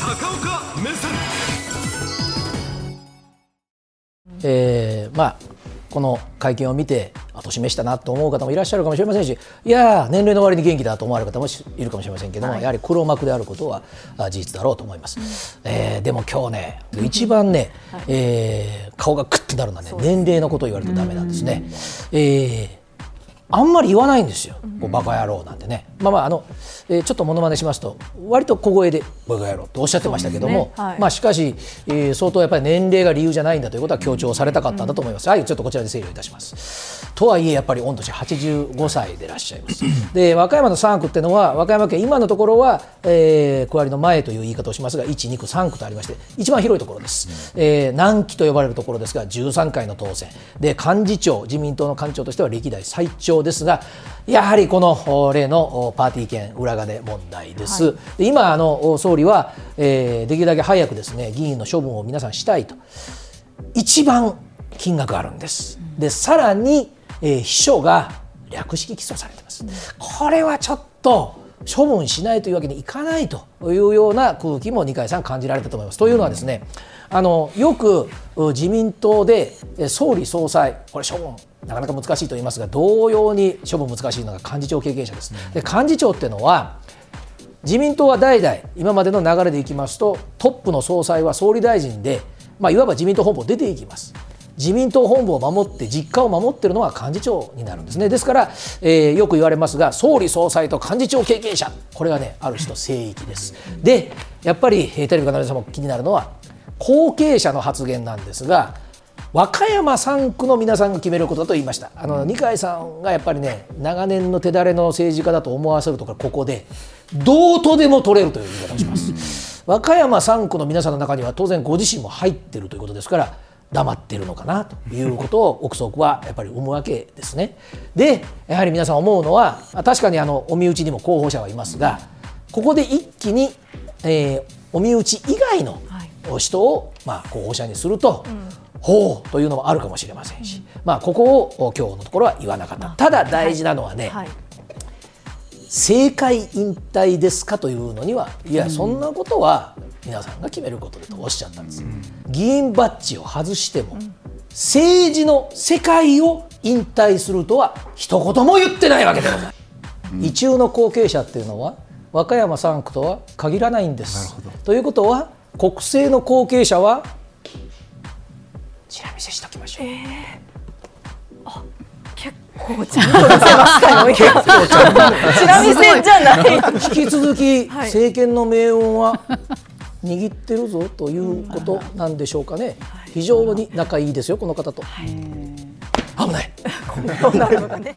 高岡目線。 この会見を見て年召したなと思う方もいらっしゃるかもしれませんし、いや年齢の割に元気だと思われる方もいるかもしれませんけども、やはり黒幕であることは事実だろうと思います。でも今日ね、一番ね、顔がクッてなるのはね、年齢のことを言われるとダメなんですね。あんまり言わないんですよ、バカ野郎なんてね。ちょっとモノマネしますと割と小声でバカ野郎とおっしゃってましたけども、しかし、相当やっぱり年齢が理由じゃないんだということは強調されたかったんだと思います。はい、ちょっとこちらで整理をいたします。とはいえやっぱり御年85歳でいらっしゃいます。で和歌山の3区っていうのは、和歌山県今のところは、区割りの前という言い方をしますが、1、2区、3区とありまして、一番広いところです。南紀と呼ばれるところですが、13回の当選で、幹事長、自民党の幹事長としては歴代最長ですが、やはりこの例のパーティー券裏金問題です。で今総理は、できるだけ早くですね、議員の処分を皆さんしたいと。一番金額あるんです。でさらに、秘書が略式起訴されています。これはちょっと処分しないというわけにいかないというような空気も二階さん感じられたと思います。というのはですね、よく自民党で総理総裁、これ処分なかなか難しいと言いますが、同様に処分難しいのが幹事長経験者です。で幹事長っていうのは、自民党は代々今までの流れでいきますと、トップの総裁は総理大臣で、いわば自民党本部を出ていきます。自民党本部を守って実家を守っているのは幹事長になるんですね。ですから、よく言われますが、総理総裁と幹事長経験者、これがねある種の聖域です。でやっぱりテレビの皆さんも気になるのは後継者の発言なんですが、和歌山3区の皆さんが決めることだと言いました。二階さんがやっぱりね、長年の手だれの政治家だと思わせるとか、ここでどうとでも取れるという言い方をします。和歌山3区の皆さんの中には当然ご自身も入っているということですから、黙っているのかなということを憶測はやっぱり思うわけですね。でやはり皆さん思うのは、確かにお身内にも候補者はいますが、ここで一気に、お身内以外の人を候補者にすると、ほうというのもあるかもしれませんし、ここを今日のところは言わなかった。ただ大事なのはね、政界引退ですかというのには、いやそんなことは皆さんが決めることでとおっしゃったんです。議員バッジを外しても政治の世界を引退するとは一言も言ってないわけでございます。意中の後継者っていうのは和歌山3区とは限らないんです。ということは国政の後継者はちら見せしておきましょう。 結構ちゃんと見せましたよ。結構ちゃんとちら見せじゃない。 引き続き政権の命運は握ってるぞということなんでしょうかね。非常に仲いいですよこの方と。危ない。